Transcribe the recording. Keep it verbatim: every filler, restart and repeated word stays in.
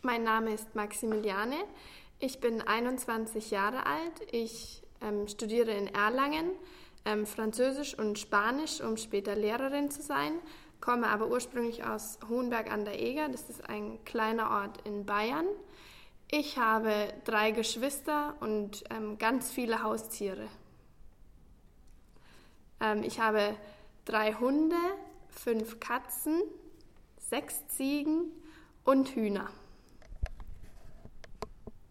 Mein Name ist Maximiliane. Ich bin einundzwanzig Jahre alt. Ich ähm, studiere in Erlangen ähm, Französisch und Spanisch, um später Lehrerin zu sein, komme aber ursprünglich aus Hohenberg an der Eger. Das ist ein kleiner Ort in Bayern. Ich habe drei Geschwister und ähm, ganz viele Haustiere. Ähm, ich habe drei Hunde, fünf Katzen, sechs Ziegen und Hühner.